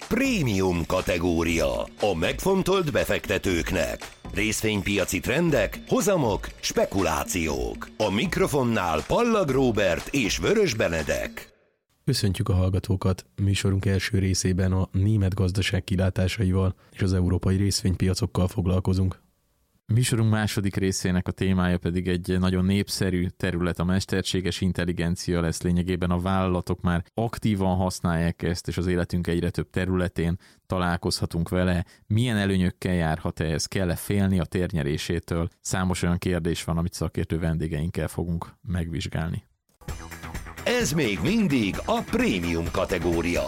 Prémium kategória. A megfontolt befektetőknek. Részvénypiaci trendek, hozamok, spekulációk. A mikrofonnál Pallag Róbert és Vörös Benedek. Köszöntjük a hallgatókat! Műsorunk első részében a német gazdaság kilátásaival és az európai részvénypiacokkal foglalkozunk. Műsorunk második részének a témája pedig egy nagyon népszerű terület, a mesterséges intelligencia lesz. Lényegében a vállalatok már aktívan használják ezt, és az életünk egyre több területén találkozhatunk vele. Milyen előnyökkel járhat ez? Kell-e félni a térnyerésétől? Számos olyan kérdés van, amit szakértő vendégeinkkel fogunk megvizsgálni. Ez még mindig a prémium kategória.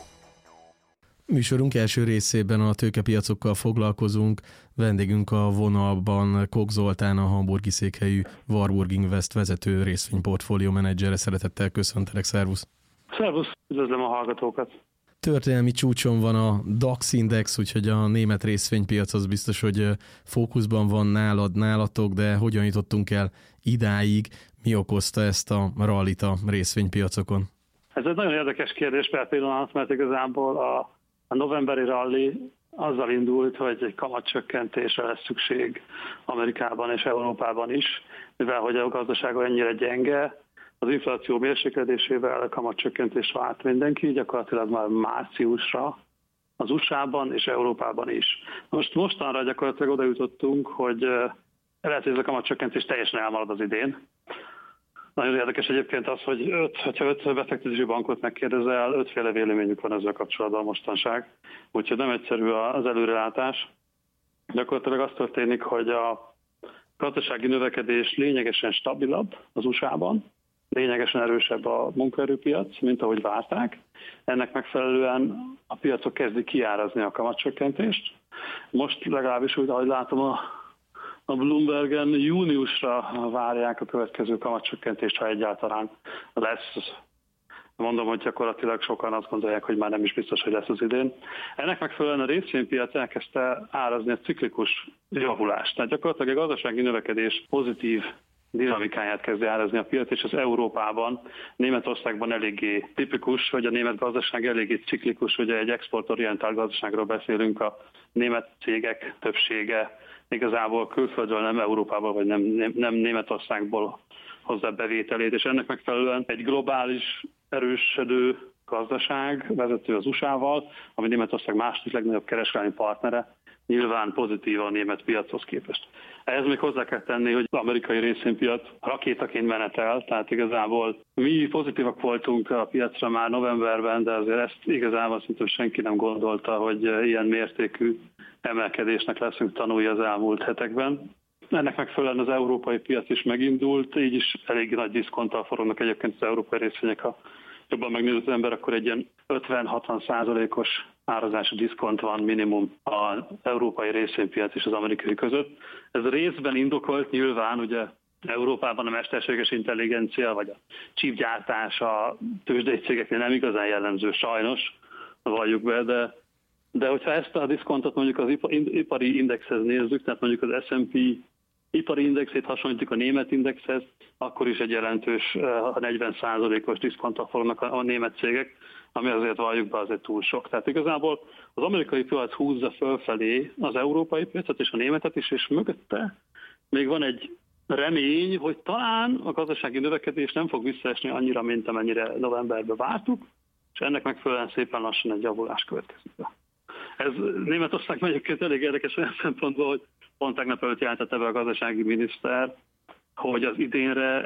Műsorunk első részében a tőkepiacokkal foglalkozunk. Vendégünk a vonalban Kok Zoltán, a hamburgi székhelyű Warburg Invest vezető részvényportfólió menedzsere. Szeretettel köszöntelek, szervusz! Szervusz, üdvözlöm a hallgatókat! Történelmi csúcson van a DAX index, úgyhogy a német részvénypiac az biztos, hogy fókuszban van nálatok, de hogyan jutottunk el idáig? Mi okozta ezt a rallit a részvénypiacokon? Ez egy nagyon érdekes kérdés per pillanat, mert igazából a novemberi rally azzal indult, hogy egy kamatcsökkentésre lesz szükség Amerikában és Európában is, mivel hogy a gazdaság ennyire gyenge, az infláció mérséklésével a kamatcsökkentés várt mindenki, gyakorlatilag már márciusra az USA-ban és Európában is. Mostanra gyakorlatilag oda jutottunk, hogy lehet, hogy ez a kamatcsökkentés teljesen elmarad az idén. Nagyon érdekes egyébként az, hogy ha 5 befektetési bankot megkérdezel, 5 féle véleményük van ezzel kapcsolatban mostanság. Úgyhogy nem egyszerű az előrelátás. Gyakorlatilag az történik, hogy a gazdasági növekedés lényegesen stabilabb az USA-ban, lényegesen erősebb a munkaerőpiac, mint ahogy várták. Ennek megfelelően a piacok kezdik kiárazni a kamatcsökkentést. Most legalábbis úgy, ahogy látom a Bloombergen júniusra várják a következő kamatcsökkentést, ha egyáltalán lesz. Mondom, hogy gyakorlatilag sokan azt gondolják, hogy már nem is biztos, hogy lesz az idén. Ennek megfelelően a részvénypiac elkezdte árazni a ciklikus javulást. Tehát gyakorlatilag a gazdasági növekedés pozitív dinamikáját kezdi árazni a piac, és az Európában, Németországban eléggé tipikus, hogy a német gazdaság eléggé ciklikus, ugye egy exportorientált gazdaságról beszélünk, a német cégek többsége igazából külföldről, nem Európából, vagy nem Németországból hozza bevételét, és ennek megfelelően egy globális erősödő gazdaság vezető az USA-val, ami Németország második legnagyobb kereskedelmi partnere, nyilván pozitív a német piachoz képest. Ehhez még hozzá kell tenni, hogy az amerikai részvénypiac rakétaként menetel, tehát igazából mi pozitívak voltunk a piacra már novemberben, de azért ezt igazából szintén senki nem gondolta, hogy ilyen mértékű emelkedésnek leszünk tanulni az elmúlt hetekben. Ennek megfelelően az európai piac is megindult, így is elég nagy diszkonttal forognak egyébként az európai részvények. Ha jobban megnéz az ember, akkor egy ilyen 50-60%-os árazási diszkont van minimum az európai részvénypiac és az amerikai között. Ez részben indokolt nyilván, ugye Európában a mesterséges intelligencia vagy a chipgyártás a tőzsdei cégeknél nem igazán jellemző, sajnos, valljuk be, de hogyha ezt a diszkontot mondjuk az ipari indexhez nézzük, tehát mondjuk az S&P ipari indexét hasonlítjuk a német indexhez, akkor is egy jelentős 40%-os diszkonttal fognak a német cégek, ami azért valljuk be, azért túl sok. Tehát igazából az amerikai piac húzza fölfelé az európai piacot és a németet is, és mögötte még van egy remény, hogy talán a gazdasági növekedés nem fog visszaesni annyira, mint amennyire novemberben vártuk, és ennek megfelelően szépen lassan egy javulás következik. Ez Németországban egyébként elég érdekes olyan szempontból, hogy pont tegnap előtt jelentette be a gazdasági miniszter, hogy az idénre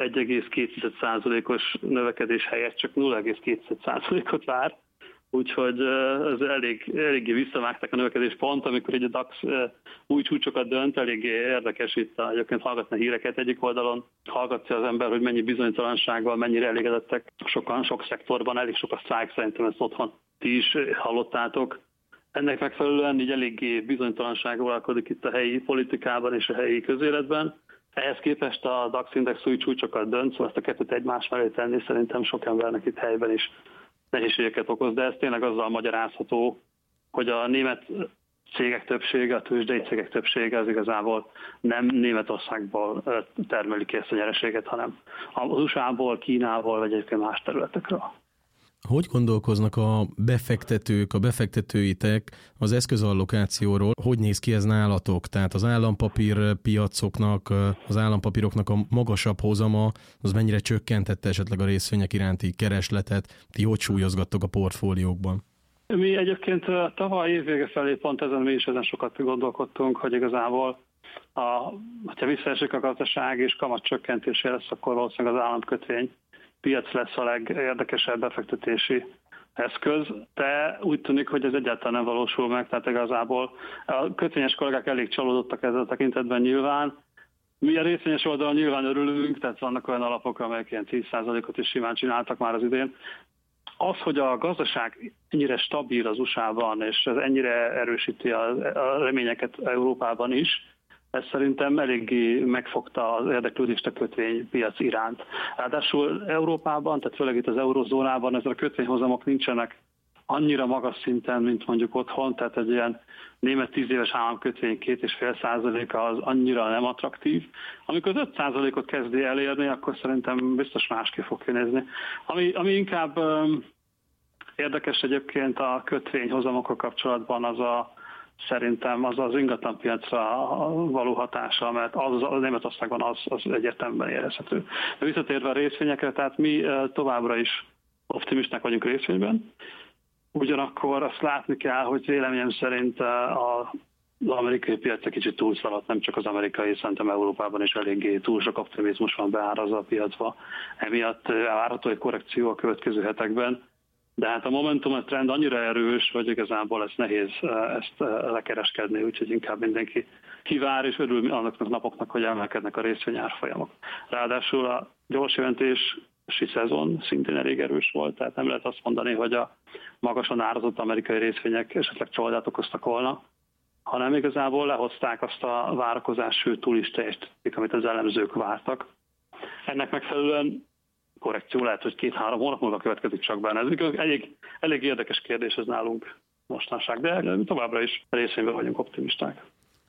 1,2%-os növekedés helyett csak 0,2%-ot vár, úgyhogy ez eléggé visszavágták a növekedés pont, amikor egy a DAX új csúcsokat dönt, eléggé érdekes itt egyébként hallgatni a híreket egyik oldalon, hallgatja az ember, hogy mennyi bizonytalansággal, mennyire elégedettek sokan, sok szektorban, elég sok a sztrájk, szerintem ezt otthon ti is hallottátok. Ennek megfelelően így eléggé bizonytalanság uralkodik itt a helyi politikában és a helyi közéletben. Ehhez képest a DAX index új csúcsokat dönt, szóval ezt a kettőt egymás mellé tenni szerintem sok embernek itt helyben is nehézségeket okoz, de ez tényleg azzal magyarázható, hogy a német cégek többsége, a tőzsdei cégek többsége az igazából nem Németországból termeli ki ezt a nyereséget, hanem az USA-ból, Kínából vagy egyébként más területekről. Hogy gondolkoznak a befektetők, a befektetőitek az eszközallokációról? Hogy néz ki ez nálatok? Tehát az állampapír piacoknak, az állampapíroknak a magasabb hozama, az mennyire csökkentette esetleg a részvények iránti keresletet? Ti hogy súlyozgattok a portfóliókban? Mi egyébként tavaly évvége felé pont ezen sokat gondolkodtunk, hogy igazából ha visszaesik a gazdaság és kamatcsökkentésé lesz, akkor valószínűleg az államkötvény piac lesz a legérdekesebb befektetési eszköz, de úgy tűnik, hogy ez egyáltalán nem valósul meg, tehát igazából a kötvényes kollégák elég csalódottak ezzel a tekintetben nyilván. Mi a részvényes oldalon nyilván örülünk, tehát vannak olyan alapok, amelyek ilyen 10%-ot is simán csináltak már az idén. Az, hogy a gazdaság ennyire stabil az USA-ban, és ez ennyire erősíti a reményeket Európában is, ez szerintem eléggé megfogta az érdeklődést a kötvénypiac iránt. Ráadásul Európában, tehát főleg itt az eurozónában ezek a kötvényhozamok nincsenek annyira magas szinten, mint mondjuk otthon, tehát egy ilyen német 10 éves államkötvény 2,5%-a az annyira nem attraktív. Amikor az 5%-ot kezdi elérni, akkor szerintem biztos másképp fog kinézni. Ami inkább érdekes egyébként a kötvényhozamokkal kapcsolatban szerintem az ingatlanpiacra való hatása, mert az Németországban az egyértelműen érezhető. De visszatérve a részvényekre, tehát mi továbbra is optimisták vagyunk részvényben, ugyanakkor azt látni kell, hogy véleményem szerint az amerikai piac egy kicsit túlszaladt, nem csak az amerikai, szerintem Európában is eléggé túl sok optimizmus van beárazva a piacba. Emiatt várható egy korrekció a következő hetekben. De hát a momentum, a trend annyira erős, hogy igazából ez nehéz ezt lekereskedni, úgyhogy inkább mindenki kivár és örül annak a napoknak, hogy emelkednek a részvényárfolyamok. Ráadásul a gyors jelentési szezon szintén elég erős volt, tehát nem lehet azt mondani, hogy a magasan árazott amerikai részvények esetleg csalódát okoztak volna, hanem igazából lehozták azt a várakozás, sőt túl is teljesítették, amit az elemzők vártak. Ennek megfelelően korrekció lehet, hogy 2-3 hónap múlva következik csak benne. Ez elég érdekes kérdés ez nálunk mostanság, de továbbra is részvényben vagyunk optimisták.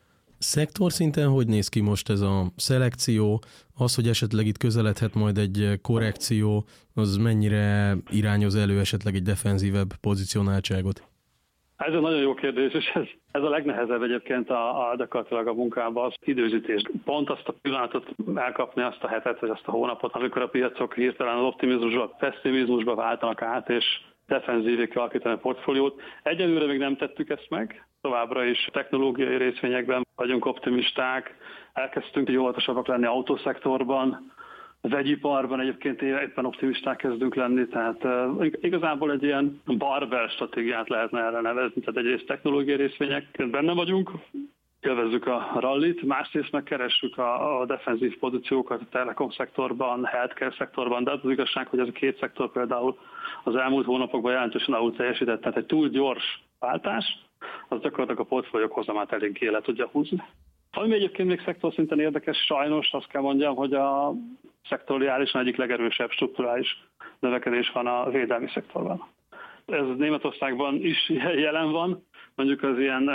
Szektor szinten hogy néz ki most ez a szelekció? Az, hogy esetleg itt közeledhet majd egy korrekció, az mennyire irányoz elő esetleg egy defenzívebb pozicionáltságot? Ez egy nagyon jó kérdés, és ez a legnehezebb egyébként gyakorlatilag a munkában, az időzítés. Pont azt a pillanatot elkapni, azt a hetet, vagy azt a hónapot, amikor a piacok hirtelen az optimizmusba, pessimizmusba váltanak át, és defenzívé kell alakítani a portfóliót. Egyelőre még nem tettük ezt meg, továbbra is technológiai részvényekben vagyunk optimisták, elkezdtünk óvatosabbak lenni autószektorban, az vegyiparban egyébként éppen optimisták kezdünk lenni, tehát igazából egy ilyen barbell stratégiát lehetne erre nevezni, tehát egyrészt technológiai részvények benne vagyunk, élvezzük a rallit, másrészt megkeressük a defenzív pozíciókat a telekom szektorban, healthcare szektorban, de az igazság, hogy ez a két szektor például az elmúlt hónapokban jelentősen alul teljesített, tehát egy túl gyors váltás, az gyakorlatilag a portfóliók hozamát eléggé le tudja húzni. Ami egyébként még szektor szinten érdekes, sajnos azt kell mondjam, hogy a szektoriálisan egyik legerősebb strukturális növekedés van a védelmi szektorban. Ez Németországban is jelen van, mondjuk az ilyen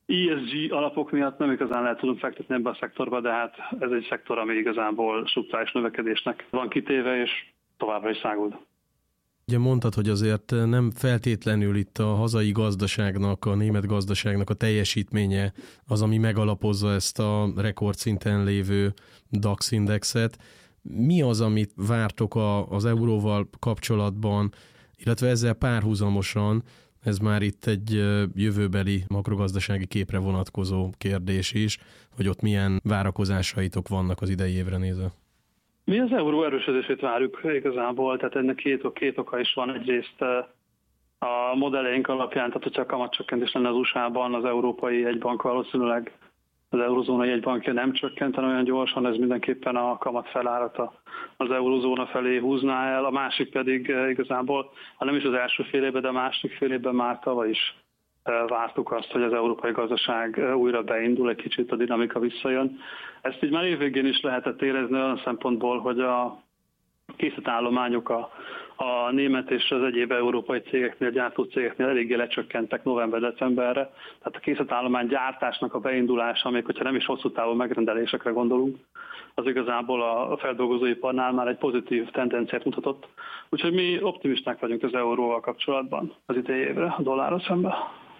ESG alapok miatt nem igazán lehet tudunk fektetni ebbe a szektorba, de hát ez egy szektor, ami igazából strukturális növekedésnek van kitéve, és továbbra is száguld. Ugye mondtad, hogy azért nem feltétlenül itt a hazai gazdaságnak, a német gazdaságnak a teljesítménye az, ami megalapozza ezt a rekordszinten lévő DAX indexet. Mi az, amit vártok az euróval kapcsolatban, illetve ezzel párhuzamosan, ez már itt egy jövőbeli makrogazdasági képre vonatkozó kérdés is, hogy ott milyen várakozásaitok vannak az idei évre nézve? Mi az euró erősödését várjuk igazából, tehát ennek két oka is van. Egyrészt a modelleink alapján, tehát hogyha a kamatcsökkentés lenne az USA-ban, az európai jegybank valószínűleg az eurozóna jegybankja nem csökkenten olyan gyorsan, ez mindenképpen a kamat felárat az eurozóna felé húzná el. A másik pedig igazából, ha nem is az első fél évben, de a másik fél évben már tavaly is vártuk azt, hogy az európai gazdaság újra beindul, egy kicsit a dinamika visszajön. Ezt így már évvégén is lehetett érezni olyan szempontból, hogy készletállományok a német és az egyéb európai cégeknél, gyártó cégeknél eléggé lecsökkentek november-decemberre. Tehát a készletállomány gyártásnak a beindulása, még hogyha nem is hosszú távú megrendelésekre gondolunk, az igazából a feldolgozóiparnál már egy pozitív tendenciát mutatott. Úgyhogy mi optimisták vagyunk az euróval kapcsolatban az idei évre a dollárral szemben.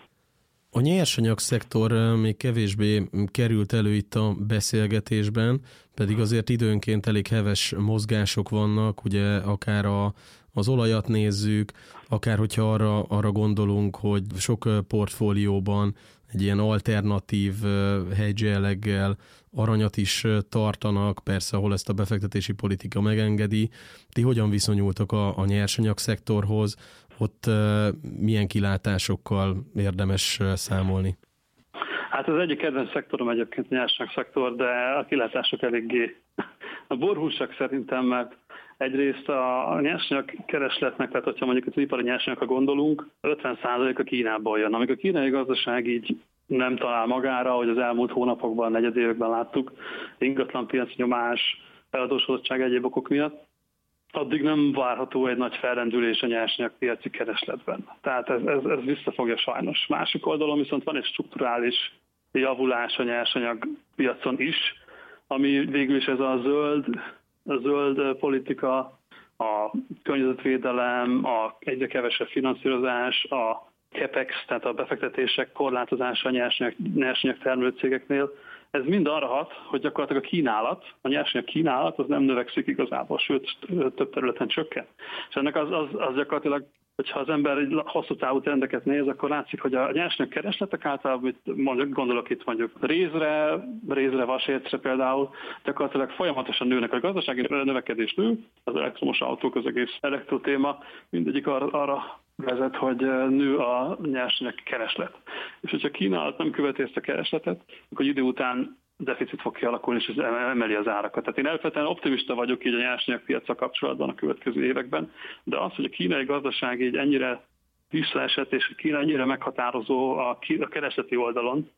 A nyersanyag szektor még kevésbé került elő itt a beszélgetésben, pedig azért időnként elég heves mozgások vannak, ugye akár az olajat nézzük, akár hogyha arra gondolunk, hogy sok portfólióban egy ilyen alternatív hedge jelleggel aranyat is tartanak, persze ahol ezt a befektetési politika megengedi. Ti hogyan viszonyultak a nyersanyag szektorhoz? Ott milyen kilátásokkal érdemes számolni? Hát az egyik kedvenc szektorom egyébként a nyersanyag szektor, de a kilátások eléggé borhúsak szerintem, mert egyrészt a nyersanyag keresletnek, tehát hogyha mondjuk az ipari nyersanyagra gondolunk, 50% a Kínából jön. Amikor a kínai gazdaság így nem talál magára, hogy az elmúlt hónapokban, negyedévekben láttuk, ingatlanpiaci nyomás, eladósodottság egyéb okok miatt, addig nem várható egy nagy felrendülés a nyersanyagpiaci keresletben. Tehát ez visszafogja sajnos. Másik oldalon viszont van egy strukturális javulás a nyersanyagpiacon is, ami végül is ez a zöld politika, a környezetvédelem, a egyre kevesebb finanszírozás, a capex, tehát a befektetések korlátozása a nyersanyag termelő cégeknél, ez mind arra hat, hogy gyakorlatilag a nyersanyag kínálat az nem növekszik igazából, sőt több területen csökken. És ennek az gyakorlatilag, hogyha az ember hosszú távú trendeket néz, akkor látszik, hogy a nyersanyag keresletek általában, gondolok itt mondjuk rézre, vasércre például, gyakorlatilag folyamatosan nőnek. A gazdasági növekedés nő, az elektromos autók, az egész elektrotéma, mindegyik arra vezet, hogy nő a nyersanyag kereslet. És hogyha kínálat nem követi ezt a keresletet, akkor idő után deficit fog kialakulni, és ez emeli az árakat. Tehát én alapvetően optimista vagyok így a nyersanyagpiacsal kapcsolatban a következő években, de az, hogy a kínai gazdaság így ennyire visszaesett, és Kína ennyire meghatározó a keresleti oldalon,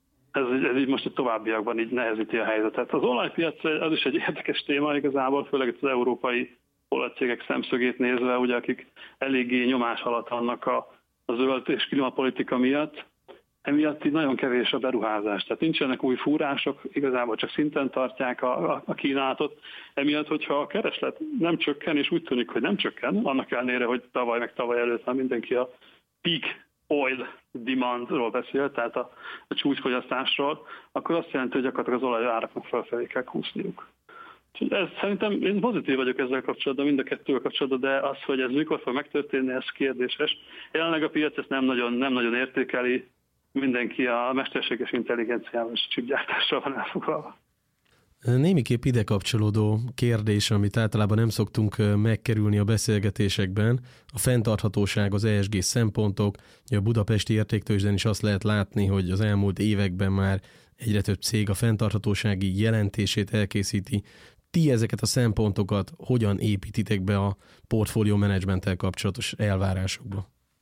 ez így most a továbbiakban így nehezíti a helyzetet. Az olajpiac az is egy érdekes téma igazából, főleg itt az európai olajcégek szemszögét nézve, ugye, akik eléggé nyomás alatt vannak a zöld és klímapolitika miatt, emiatt így nagyon kevés a beruházás. Tehát nincsenek új fúrások, igazából csak szinten tartják a kínálatot. Emiatt, hogyha a kereslet nem csökken, és úgy tűnik, hogy nem csökken, annak ellenére, hogy tavaly előtt már mindenki a peak oil demandról beszél, tehát a csúcsfogyasztásról, akkor azt jelenti, hogy gyakorlatilag az olajáraknak felfelé kell kúszniuk. Ez, szerintem én pozitív vagyok ezzel kapcsolatban, mind a kettővel kapcsolatban, de az, hogy ez mikor fog megtörténni, ez kérdéses. Jelenleg a piac ezt nem nagyon értékeli, mindenki a mesterséges intelligenciával és csipgyártással van elfoglalva. Némiképp ide kapcsolódó kérdés, amit általában nem szoktunk megkerülni a beszélgetésekben, a fenntarthatóság, az ESG szempontok. A budapesti értéktőzsdén is azt lehet látni, hogy az elmúlt években már egyre több cég a fenntarthatósági jelentését elkészíti. Ti ezeket a szempontokat hogyan építitek be a portfólió menedzsmenttel kapcsolatos elvárásokba?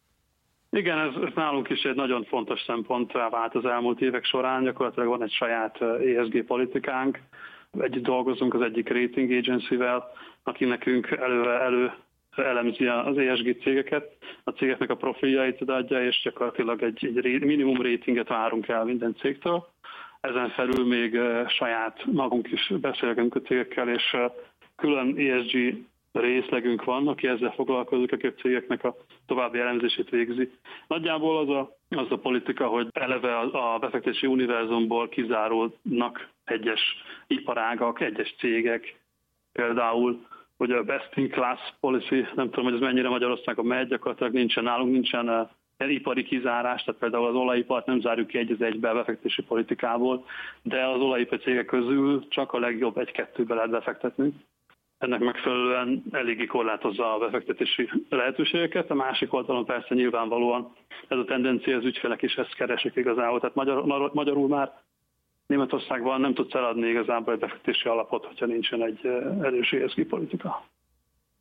Igen, ez nálunk is egy nagyon fontos szemponttá vált az elmúlt évek során. Gyakorlatilag van egy saját ESG politikánk. Együtt dolgozunk az egyik rating agency-vel, aki nekünk elő elemzi az ESG cégeket, a cégeknek a profiljait adja, és gyakorlatilag egy minimum ratinget várunk el minden cégtől. Ezen felül még saját magunk is beszélgetünk a cégekkel, és külön ESG részlegünk van, aki ezzel foglalkozik, aki a cégeknek a további elemzését végzi. Nagyjából az a politika, hogy eleve a befektetési univerzumból kizárulnak egyes iparágak, egyes cégek, például, hogy a best in class policy, nem tudom, hogy ez mennyire Magyarországon megy, gyakorlatilag nálunk nincsen ipari kizárás, tehát például az olajipart nem zárjuk ki egy egybe a befektetési politikából, de az olajipari cégek közül csak a legjobb egy-kettőbe lehet befektetni. Ennek megfelelően eléggé korlátozza a befektetési lehetőségeket. A másik oldalon persze nyilvánvalóan ez a tendencia, az ügyfelek is ezt keresik igazából. Tehát magyarul már Németországban nem tudsz eladni igazából egy befektetési alapot, hogyha nincsen egy erős ESG politika.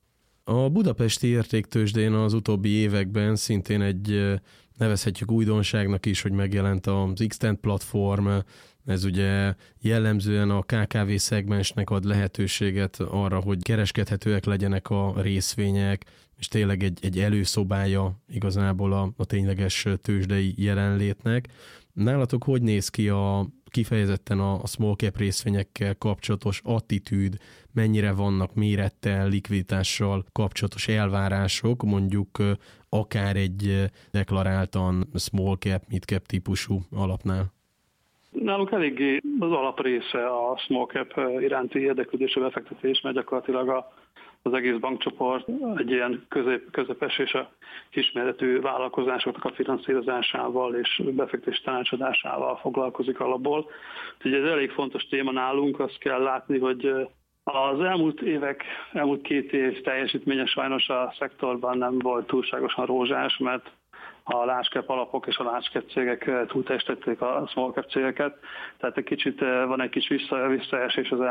A budapesti értéktőzsdén az utóbbi években szintén egy nevezhetjük újdonságnak is, hogy megjelent az Xtend platform. Ez ugye jellemzően a KKV szegmensnek ad lehetőséget arra, hogy kereskedhetőek legyenek a részvények, és tényleg egy előszobája igazából a tényleges tőzsdei jelenlétnek. Nálatok hogy néz ki kifejezetten a small cap részvényekkel kapcsolatos attitűd, mennyire vannak mérettel, likviditással kapcsolatos elvárások, mondjuk akár egy deklaráltan small cap, mid cap típusú alapnál? Nálunk eléggé az alaprésze a small cap iránti érdeklődés, a befektetés, mert gyakorlatilag az egész bankcsoport egy ilyen közepes és a kisméretű vállalkozásoknak a finanszírozásával és befektetés tanácsadásával foglalkozik alapból. Úgyhogy ez elég fontos téma nálunk, azt kell látni, hogy az elmúlt 2 év teljesítménye sajnos a szektorban nem volt túlságosan rózsás, mert a large cap alapok és a large cap cégek túltestették a small cap cégeket, tehát van egy kis visszaesés az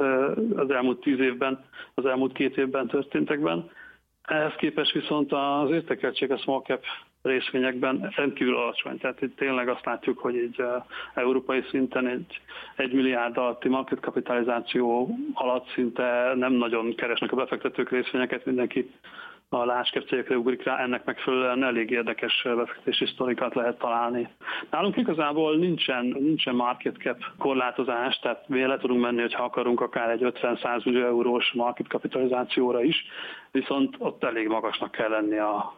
elmúlt 10 évben, az elmúlt 2 évben történtekben. Ehhez képest viszont az értékeltség a small cap részvényekben rendkívül alacsony. Tehát itt tényleg azt látjuk, hogy így európai szinten egy 1 milliárd alatti market kapitalizáció alatt szinte nem nagyon keresnek a befektetők részvényeket, mindenki a large cap cégekre ugrik rá, ennek megfelelően elég érdekes befektetési sztorikat lehet találni. Nálunk igazából nincsen market cap korlátozás, tehát mi le tudunk menni, hogyha akarunk akár egy 50-100 millió eurós market kapitalizációra is, viszont ott elég magasnak kell lenni a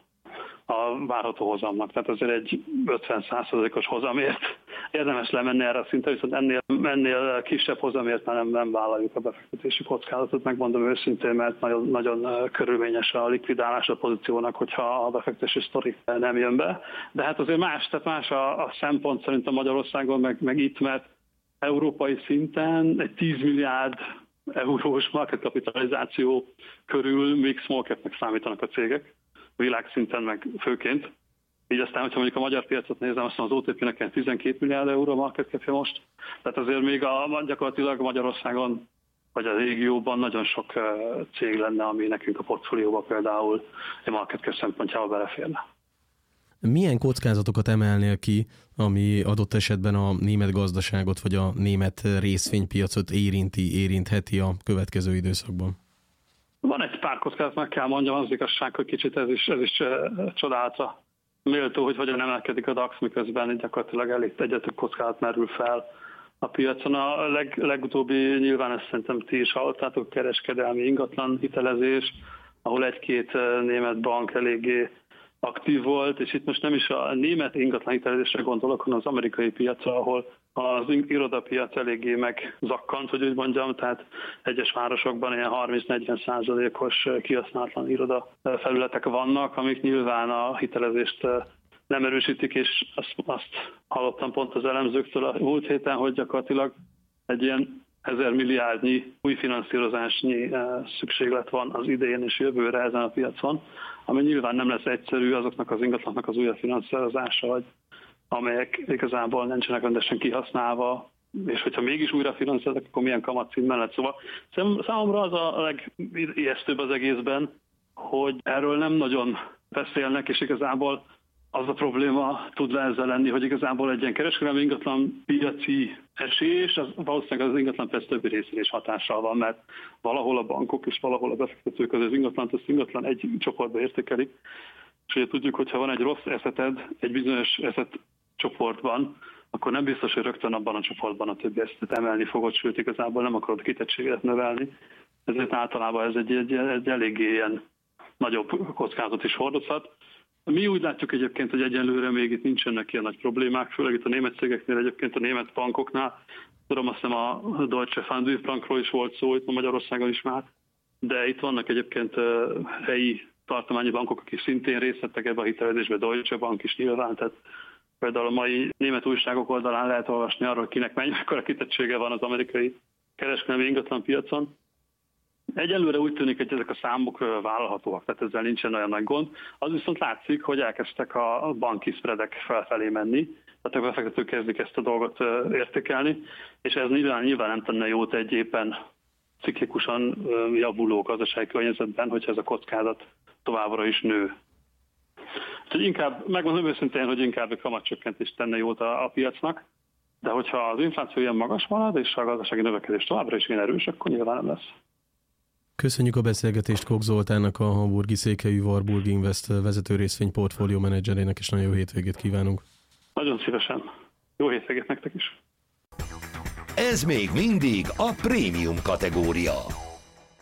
várható hozamnak. Tehát azért egy 50%-os hozamért érdemes lemenni erre a szintre, viszont ennél kisebb hozamért már nem vállaljuk a befektetési kockázatot, megmondom őszintén, mert nagyon, nagyon körülményes a likvidálás a pozíciónak, hogyha a befektetési sztori nem jön be. De hát azért más a szempont szerintem Magyarországon, meg itt, mert európai szinten egy 10 milliárd eurós market kapitalizáció körül még small cap-nek számítanak a cégek, világszinten meg főként. Így aztán, hogyha mondjuk a magyar piacot nézem, aztán az OTP-nek 12 milliárd euró market capja most. Tehát azért még gyakorlatilag Magyarországon vagy a régióban nagyon sok cég lenne, ami nekünk a portfólióba például egy market cap szempontjából beleférne. Milyen kockázatokat emelnél ki, ami adott esetben a német gazdaságot vagy a német részvénypiacot érintheti a következő időszakban? Van egy pár kockázat, meg kell mondjam, az igazság, hogy kicsit ez is csodálatra méltó, hogy hogyan emelkedik a DAX, miközben gyakorlatilag elég egyre több kockázat merül fel a piacon. A legutóbbi, nyilván ezt szerintem ti is hallottátok, kereskedelmi ingatlan hitelezés, ahol 1-2 német bank eléggé aktív volt, és itt most nem is a német ingatlan hitelezésre gondolok, hanem az amerikai piacra, ahol az irodapiac eléggé megzakkant, hogy úgy mondjam, tehát egyes városokban ilyen 30-40%-os kihasználatlan iroda felületek vannak, amik nyilván a hitelezést nem erősítik, és azt hallottam pont az elemzőktől a múlt héten, hogy gyakorlatilag egy ilyen 1000 milliárdnyi új finanszírozásnyi szükséglet van az idén és jövőre ezen a piacon, ami nyilván nem lesz egyszerű azoknak az ingatlannak az újra finanszírozása, amelyek igazából nincsenek rendesen kihasználva, és hogyha mégis újra finanszíroznak, akkor milyen kamatszint mellett. Szóval számomra az a legijesztőbb az egészben, hogy erről nem nagyon beszélnek, és igazából az a probléma tud ezzel lenni, hogy igazából egy ilyen kereskedelmi ingatlan piaci esés, az valószínűleg az ingatlan piac többi részére is hatással van, mert valahol a bankok és valahol a befektetők az ingatlan egy csoportba értékelik, és ugye tudjuk, hogyha van egy rossz eszeted egy bizonyos eszet csoportban, akkor nem biztos, hogy rögtön abban a csoportban a többi eszetet emelni fogod, sőt igazából nem akarod a kitettséget növelni. Ezért általában ez egy eléggé ilyen nagyobb kockázat is hordozhat. Mi úgy látjuk egyébként, hogy egyelőre még itt nincsenek ilyen nagy problémák, főleg itt a német cégeknél, egyébként a német bankoknál. Tudom, azt hiszem a Deutsche Pfandbriefbankról is volt szó, itt Magyarországon is már, de itt vannak egyébként helyi tartományi bankok, akik szintén részt vettek ebbe a hitelezésbe, Deutsche Bank is nyilván, tehát például a mai német újságok oldalán lehet olvasni arról, kinek mekkora kitettsége van az amerikai kereskedelmi ingatlan piacon. Egyelőre úgy tűnik, hogy ezek a számok vállalhatóak, tehát ezzel nincsen olyan nagy gond. Az viszont látszik, hogy elkezdtek a banki spreadek felfelé menni, tehát a befektetők kezdik ezt a dolgot értékelni, és ez nyilván nem tenne jót egy éppen ciklikusan javuló gazdasági környezetben, hogyha ez a kockázat továbbra is nő. Úgyhogy inkább, megmondom őszintén, hogy inkább a kamatcsökkentés tenne jót a piacnak, de hogyha az infláció ilyen magas marad, és a gazdasági növekedés továbbra is ilyen erős, akkor nyilván nem lesz. Köszönjük a beszélgetést Koch Zoltánnak, a hamburgi székhelyű Warburg Invest vezető részvény portfólió menedzserének, és nagyon jó hétvégét kívánunk. Nagyon szívesen. Jó hétvégét nektek is. Ez még mindig a prémium kategória.